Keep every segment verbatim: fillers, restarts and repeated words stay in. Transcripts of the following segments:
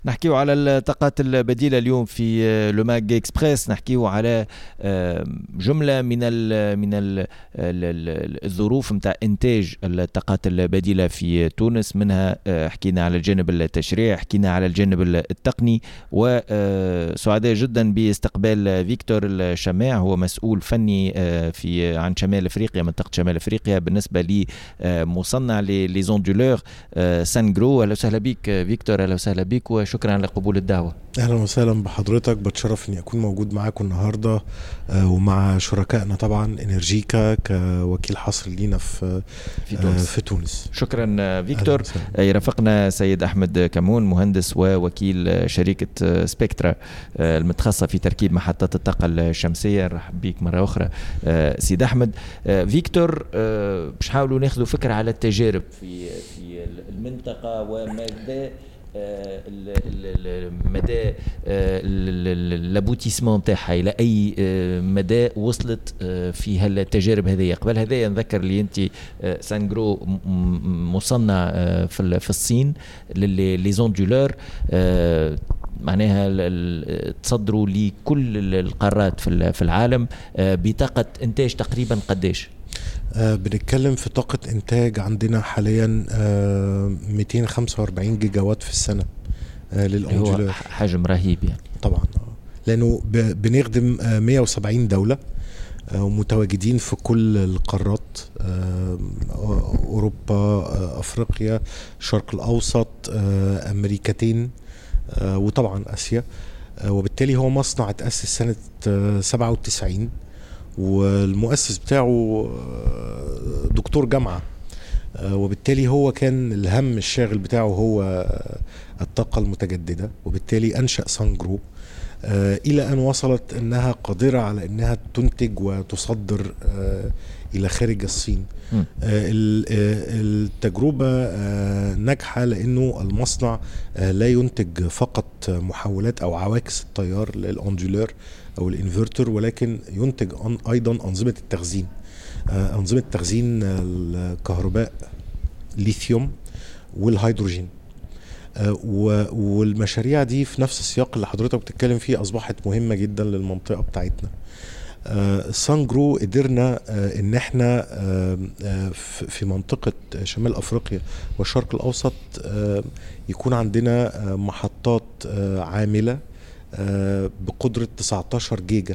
نحكيو على الطاقات البديلة اليوم في لو ماج اكسبريس. نحكيو على جملة من ال من ال الظروف متاع إنتاج الطاقات البديلة في تونس. منها حكينا على الجانب التشريعي، حكينا على الجانب التقني، وسعداء جدا باستقبال فيكتور الشماع، هو مسؤول فني في عن شمال أفريقيا، منطقة شمال أفريقيا بالنسبة لمصنع ليزوندولور سانجرو. أهلا وسهلا بك فيكتور. أهلا وسهلا بك وشكرا على قبول الدعوة. اهلا وسهلا بحضرتك، بتشرف اني اكون موجود معاكم النهارده ومع شركائنا طبعا انرجيكا كوكيل حصري لينا في في تونس, في تونس. شكرا فيكتور. يرافقنا سيد احمد كمون، مهندس ووكيل شركه سبيكترا المتخصصه في تركيب محطات الطاقه الشمسيه. رحب بك مره اخرى سيد احمد. فيكتور، باش نحاولوا ناخذوا فكره على التجارب في في المنطقه وماذا مدى لابوتيسمون نتاعها، الى اي مدى وصلت في هالتجارب هذه. قبل هذا نذكر لي انت سانجرو مصنع في الصين لليزوندولور، معناها تصدروا لكل القارات في العالم بطاقه انتاج تقريبا قديش؟ آه بنتكلم في طاقة إنتاج عندنا حاليا آه مئتين وخمسة وأربعين جيجا وات في السنة آه للأندولور. حجم رهيب يعني طبعا، لأنه بنخدم آه مئة وسبعين دولة آه ومتواجدين في كل القارات، آه أوروبا، آه أفريقيا، الشرق الأوسط، آه أمريكتين، آه وطبعا آسيا. آه وبالتالي هو مصنع اتأسس سنة آه سبعة وتسعين، والمؤسس بتاعه دكتور جامعة، وبالتالي هو كان الهم الشاغل بتاعه هو الطاقة المتجددة، وبالتالي أنشأ سانجرو إلى أن وصلت أنها قادرة على أنها تنتج وتصدر إلى خارج الصين. التجربة ناجحة لأنه المصنع لا ينتج فقط محولات أو عواكس التيار للأندولور أو الانفرتر، ولكن ينتج أيضا أنظمة التخزين، أنظمة تخزين الكهرباء، ليثيوم والهيدروجين. والمشاريع دي في نفس السياق اللي حضرتك بتتكلم فيه أصبحت مهمة جدا للمنطقة بتاعتنا. سانجرو قدرنا ان احنا في منطقة شمال افريقيا والشرق الاوسط يكون عندنا محطات عاملة بقدرة تسعتاشر جيجا،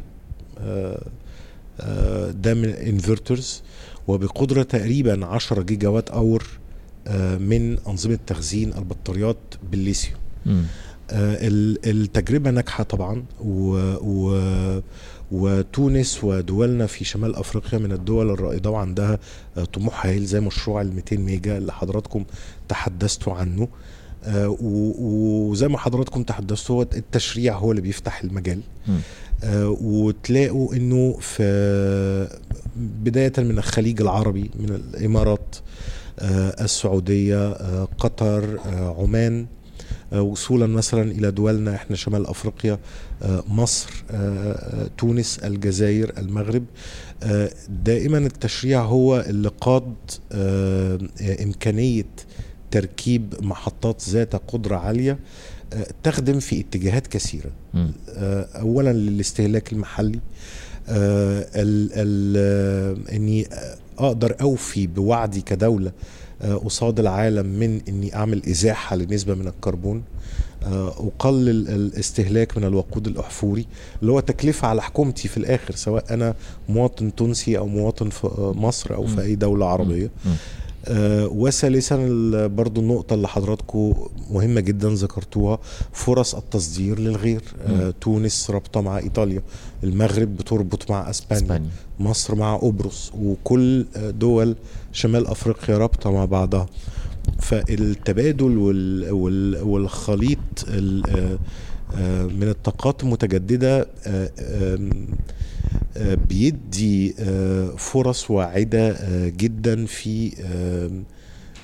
ده من انفرترز، وبقدرة تقريبا عشرة جيجا وات اور من انظمة تخزين البطاريات بالليثيوم. التجربة ناجحة طبعا، و, و وتونس ودولنا في شمال افريقيا من الدول الرائدة وعندها طموح هائل زي مشروع ال مئتين ميجا اللي حضراتكم تحدثتوا عنه. وزي ما حضراتكم تحدثتوا التشريع هو اللي بيفتح المجال. وتلاقوا انه في بداية من الخليج العربي، من الامارات، السعودية، قطر، عمان، وصولا مثلا الى دولنا احنا شمال افريقيا، مصر، تونس، الجزائر، المغرب. دائما التشريع هو اللي قاد امكانية تركيب محطات ذات قدرة عالية تخدم في اتجاهات كثيرة. اولا للاستهلاك المحلي، اني اقدر اوفي بوعدي كدولة قصاد العالم من اني اعمل ازاحة لنسبة من الكربون، اقلل الاستهلاك من الوقود الاحفوري اللي هو تكلفة على حكومتي في الاخر، سواء انا مواطن تونسي او مواطن في مصر او في اي دولة عربية. آه وثالثا برضو النقطة اللي حضراتكم مهمة جدا ذكرتوها، فرص التصدير للغير. آه تونس رابطة مع إيطاليا، المغرب بتربط مع أسبانيا, أسبانيا. مصر مع أبرص، وكل دول شمال أفريقيا رابطة مع بعضها. فالتبادل وال وال والخليط من الطاقات المتجددة بيدي فرص واعدة جدا في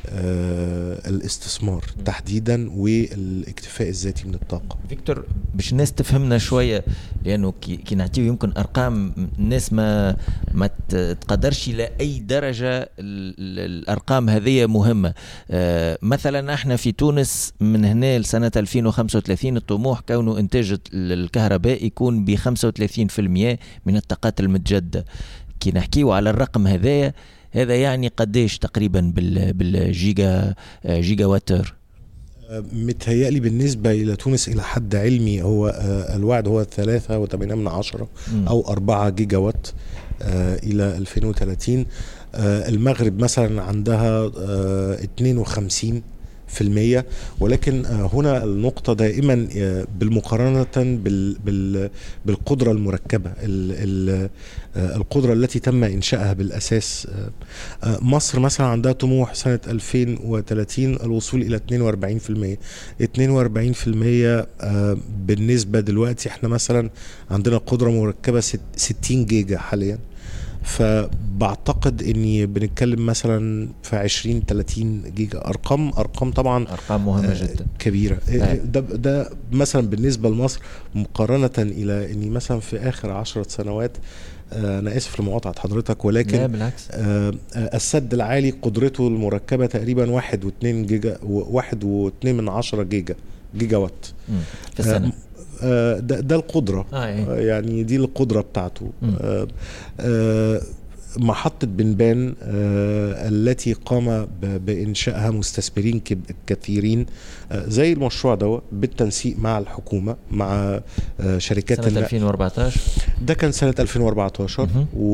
الاستثمار تحديدا والاكتفاء الذاتي من الطاقة. فيكتور، باش الناس تفهمنا شوية، لأنه كي نعطيه يمكن أرقام الناس ما ما تقدرش إلى أي درجة الأرقام هذه مهمة. مثلا احنا في تونس من هنا لسنة ألفين وخمسة وثلاثين الطموح كونه إنتاج الكهرباء يكون ب خمسة وثلاثين بالمئة من الطاقات المتجددة. كي نحكيه على الرقم هذا هذا يعني قديش تقريبا بالجيجا جيجا واتر؟ متهيألي بالنسبة إلى تونس إلى حد علمي هو الوعد هو ثلاثة وثمانية من عشرة أو أربعة جيجا وات إلى ألفين وثلاثين. المغرب مثلا عندها اثنين وخمسين في المية، ولكن هنا النقطة دائما بالمقارنة بالقدرة المركبة، القدرة التي تم إنشائها بالأساس. مصر مثلا عندها طموح سنة ألفين وثلاثين الوصول إلى اثنين وأربعين في المية. اثنين وأربعين في المية بالنسبة دلوقتي احنا مثلا عندنا قدرة مركبة ستين جيجا حاليا، فبعتقد اني بنتكلم مثلا في عشرين ثلاثين جيجا. ارقام ارقام طبعا ارقام مهمه جدا كبيره. ده ده مثلا بالنسبه لمصر مقارنه الى اني مثلا في اخر عشرة سنوات، انا اسف لمقاطعه حضرتك، ولكن لا بالعكس، السد العالي قدرته المركبه تقريبا واحد واثنين جيجا واحد واثنين من عشرة جيجا جيجا وات في السنه. ده, ده القدرة آه إيه؟ يعني دي القدرة بتاعته. آه آه محطة بنبان آه التي قام بإنشائها مستثمرين كثيرين آه زي المشروع ده بالتنسيق مع الحكومة مع آه شركات سنة ألفين وأربعة عشر. ده كان سنة ألفين وأربعة عشر،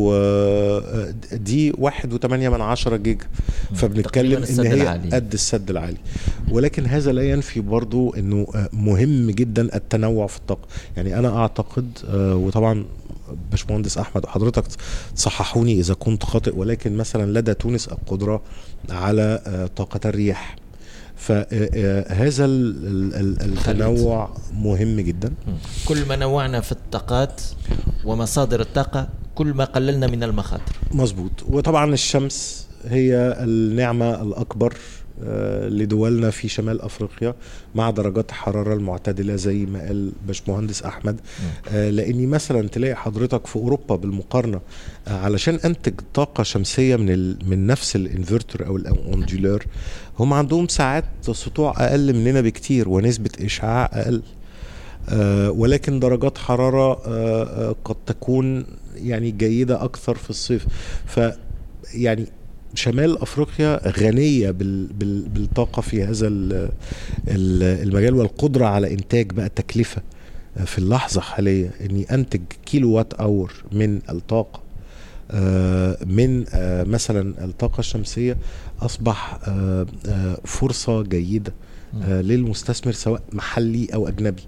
ودي واحد وثمانية من عشرة جيجا، فبنتكلم ان هي العالي. قد السد العالي. ولكن هذا لا ينفي برضو انه مهم جدا التنوع في الطاقة. يعني انا اعتقد وطبعا باشمهندس احمد وحضرتك تصححوني اذا كنت خاطئ، ولكن مثلا لدى تونس القدرة على طاقة الرياح، فهذا التنوع مهم جدا. كل ما نوعنا في الطاقات ومصادر الطاقة كل ما قللنا من المخاطر. مظبوط. وطبعا الشمس هي النعمة الأكبر لدولنا في شمال أفريقيا مع درجات حرارة المعتدلة زي ما قال باشمهندس أحمد. لأني مثلا تلاقي حضرتك في أوروبا بالمقارنة علشان أنتج طاقة شمسية من من نفس الانفرتر أو الأوندولار، هم عندهم ساعات سطوع أقل مننا بكتير ونسبة إشعاع أقل، ولكن درجات حرارة قد تكون يعني جيدة أكثر في الصيف. فيعني شمال أفريقيا غنية بالطاقة في هذا المجال، والقدرة على إنتاج بقى تكلفة في اللحظة حالية إني أنتج كيلو وات أور من الطاقة من مثلا الطاقة الشمسية أصبح فرصة جيدة للمستثمر سواء محلي أو أجنبي،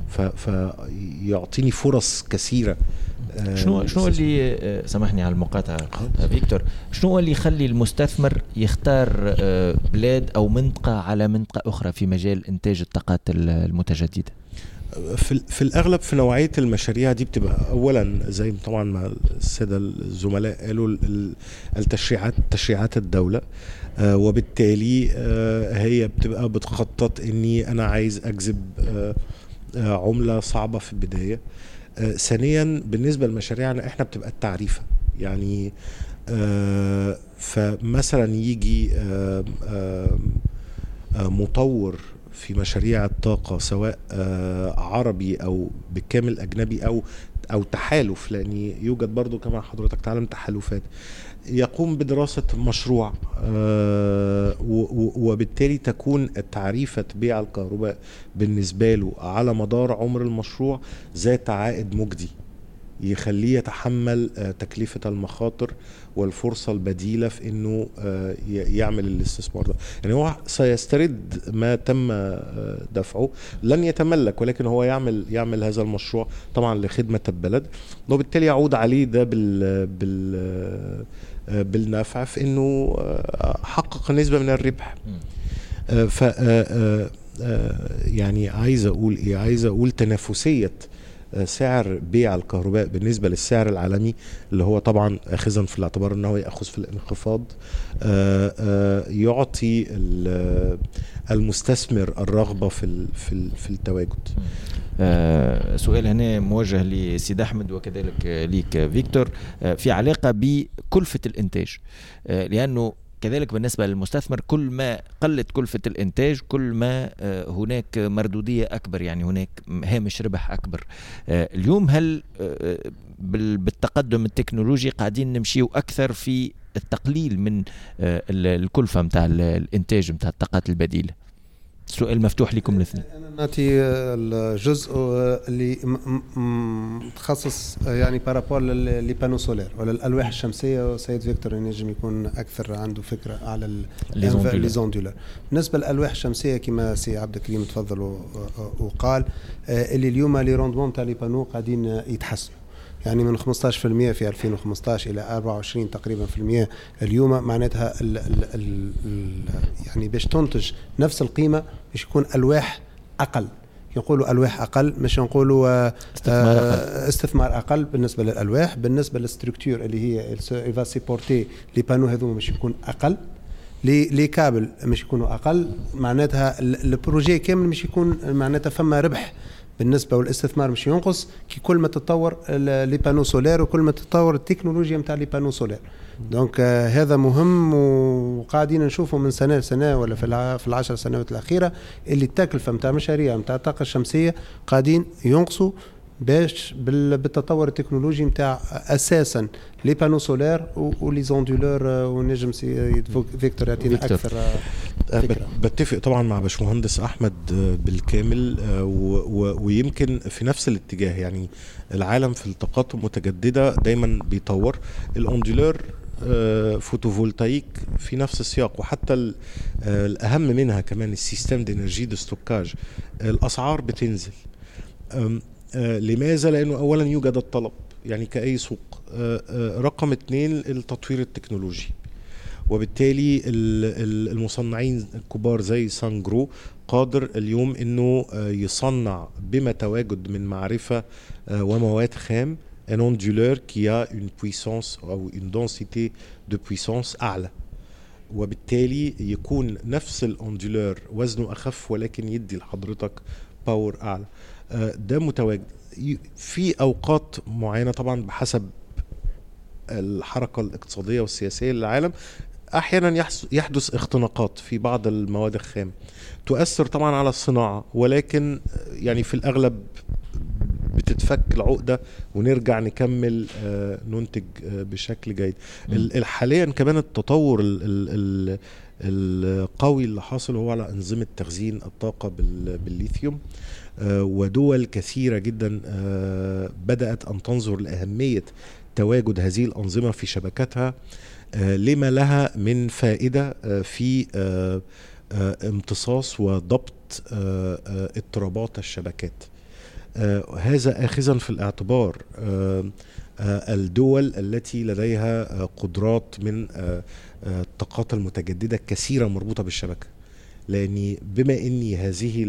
فيعطيني فرص كثيرة. شنو شنو اللي سامحني على المقاطعة فيكتور، شنو اللي يخلي المستثمر يختار بلاد أو منطقة على منطقة أخرى في مجال إنتاج الطاقات المتجددة؟ في, في الأغلب في نوعية المشاريع دي بتبقى أولا زي طبعا ما السادة الزملاء قالوا التشريعات تشريعات الدولة، وبالتالي هي بتبقى بتخطط إني أنا عايز أجذب عملة صعبة في البداية. آه ثانيا بالنسبة لمشاريعنا احنا بتبقى التعريفة، يعني آه فمثلا يجي آه آه مطور في مشاريع الطاقة سواء آه عربي او بالكامل اجنبي او او تحالف، لان يوجد برضو كما حضرتك تعلم تحالفات، يقوم بدراسة مشروع آه وبالتالي تكون تعريفة بيع الكهرباء بالنسبة له على مدار عمر المشروع ذات عائد مجدي يخليه يتحمل آه تكلفة المخاطر والفرصة البديلة في انه آه يعمل الاستثمار ده. يعني هو سيسترد ما تم آه دفعه، لن يتملك، ولكن هو يعمل يعمل هذا المشروع طبعا لخدمة البلد، وبالتالي يعود عليه ده بال بال بالنفع في انه حقق نسبة من الربح. ف يعني عايز اقول ايه عايز اقول تنافسية سعر بيع الكهرباء بالنسبة للسعر العالمي اللي هو طبعا أخذا في الاعتبار أنه يأخذ في الانخفاض يعطي المستثمر الرغبة في في التواجد. آه سؤال هنا موجه لسيد أحمد وكذلك ليك فيكتور، آه في علاقة بكلفة الإنتاج، آه لأنه كذلك بالنسبة للمستثمر كل ما قلت كلفة الإنتاج كل ما آه هناك مردودية أكبر، يعني هناك هامش ربح أكبر. آه اليوم هل آه بالتقدم التكنولوجي قاعدين نمشيو أكثر في التقليل من آه الكلفة متاع الإنتاج متاع الطاقات البديلة؟ سؤال مفتوح لكم الاثنين. أنا نعطي الجزء اللي متخصص يعني بارابور للي بانو سولير ولا الألواح الشمسية. سيد فيكتور ينجم يكون أكثر عنده فكرة على لي زوندولار. بالنسبة للألواح الشمسية كما سي عبد الكريم تفضل وقال اللي اليوم لي روندمون تاع لي بانو قاعدين يتحسنوا، يعني من خمسطاش بالمئة في ألفين وخمسطاش إلى أربعة وعشرين تقريبا في المئة اليوم. معناتها ال ال ال يعني باش تنتج نفس القيمة باش يكون ألواح أقل. يقولوا ألواح أقل مش نقولوا استثمار أقل. استثمار أقل بالنسبة للألواح. بالنسبة للستركتور اللي هي إيفا سيبورتي لي بانو هذوما مش يكون أقل، لي لي كابل مش يكونوا أقل. معناتها البروجي كامل مش يكون معناتها فما ربح بالنسبة والاستثمار مش ينقص كي كل ما تتطور لي بانو سولير وكل ما تتطور التكنولوجيا متاع لي بانو سولير. دونك آه هذا مهم، وقاعدين نشوفه من سنة لسنة ولا في في العشر سنوات الأخيرة اللي التكلفة متاع مشاريع متاع الطاقة الشمسية قاعدين ينقصوا باش بالتطور التكنولوجي متاع أساسا لي بانو سولير ولي زوندولور. ونجم سي فيكتور يعطينا أكثر فكرة. بتفق طبعا مع باشمهندس أحمد بالكامل، ويمكن في نفس الاتجاه. يعني العالم في الطاقات المتجددة دايما بيطور. الاوندولور فوتوفولتايك في نفس السياق، وحتى الأهم منها كمان السيستم دينرجي دو ستوكاج الأسعار بتنزل. لماذا؟ لأنه أولا يوجد الطلب يعني كأي سوق. رقم اثنين التطوير التكنولوجي، وبالتالي المصنعين الكبار زي سانجرو قادر اليوم انه يصنع بما تواجد من معرفة ومواد خام un onduleur qui a une puissance أو une densité de puissance أعلى، وبالتالي يكون نفس الاوندولور وزنه أخف ولكن يدي لحضرتك باور أعلى. ده متواجد في أوقات معينة طبعا بحسب الحركة الاقتصادية والسياسية للعالم. أحيانا يحدث اختناقات في بعض المواد الخام تؤثر طبعا على الصناعة، ولكن يعني في الأغلب بتتفك العقدة ونرجع نكمل ننتج بشكل جيد. حاليا كمان التطور القوي اللي حاصل هو على أنظمة تخزين الطاقة بالليثيوم، ودول كثيرة جدا بدأت أن تنظر لأهمية تواجد هذه الأنظمة في شبكاتها لما لها من فائدة في امتصاص وضبط اضطرابات الشبكات. هذا آخذا في الاعتبار الدول التي لديها قدرات من الطاقات المتجددة كثيرة مربوطة بالشبكة، لأن بما أن هذه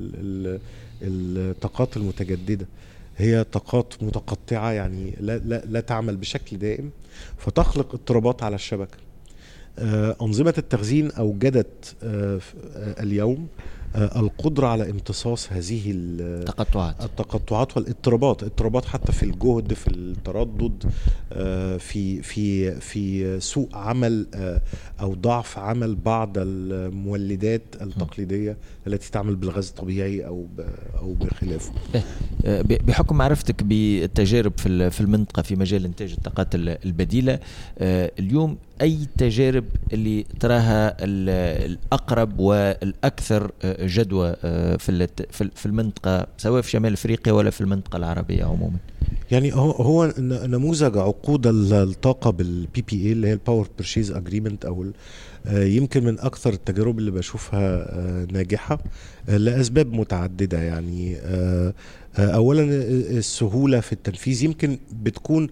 الطاقات المتجددة هي طاقات متقطعة يعني لا, لا, لا تعمل بشكل دائم، فتخلق اضطرابات على الشبكة. أنظمة التخزين أوجدت اليوم القدرة على امتصاص هذه التقطعات التقطعات والاضطرابات، اضطرابات حتى في الجهد، في التردد، في في في سوء عمل أو ضعف عمل بعض المولدات التقليدية التي تعمل بالغاز الطبيعي أو أو بخلافه. بحكم معرفتك بالتجارب في في المنطقة في مجال إنتاج الطاقات البديلة اليوم، أي تجارب اللي تراها الأقرب والأكثر جدوى في في المنطقة سواء في شمال أفريقيا ولا في المنطقة العربية عموما؟ يعني هو نموذج عقود الطاقة بالبي بي اي اللي هي الباور بيرشيز اجريمنت، أو يمكن من أكثر التجارب اللي بشوفها ناجحة لأسباب متعددة. يعني أولا السهولة في التنفيذ، يمكن بتكون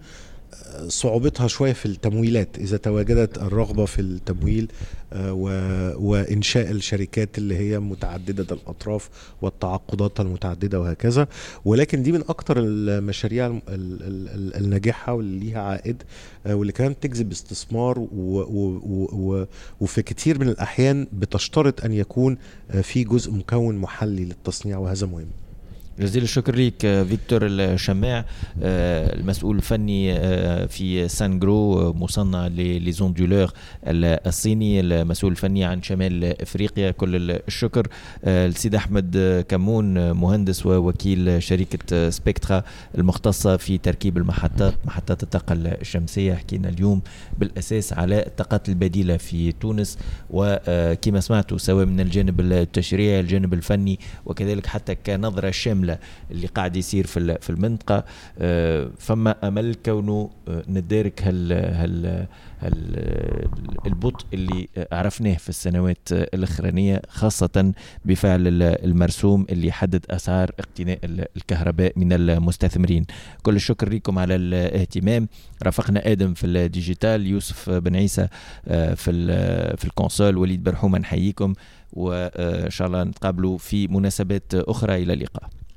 صعوبتها شوية في التمويلات، إذا تواجدت الرغبة في التمويل وإنشاء الشركات اللي هي متعددة الأطراف والتعاقدات المتعددة وهكذا. ولكن دي من أكتر المشاريع الناجحة واللي ليها عائد واللي كانت تجذب استثمار، وفي كتير من الأحيان بتشترط أن يكون في جزء مكون محلي للتصنيع، وهذا مهم. جزيل الشكر ليك فيكتور الشماع، المسؤول الفني في سانجرو، مصنع لزوندولور الصيني، المسؤول الفني عن شمال افريقيا. كل الشكر. السيد احمد كمون، مهندس ووكيل شركه سبيكترا المختصه في تركيب المحطات محطات الطاقه الشمسيه. حكينا اليوم بالاساس على الطاقات البديله في تونس، وكما سمعتوا سواء من الجانب التشريعي الجانب الفني وكذلك حتى كنظره شامله اللي قاعد يصير في في المنطقه. فما امل كونه ندارك هال هال البطء اللي عرفناه في السنوات الاخرانيه، خاصه بفعل المرسوم اللي يحدد اسعار اقتناء الكهرباء من المستثمرين. كل الشكر لكم على الاهتمام. رافقنا ادم في الديجيتال، يوسف بن عيسى في في الكونسول، وليد برحومه. نحييكم وان شاء الله نتقابلوا في مناسبات اخرى. الى اللقاء.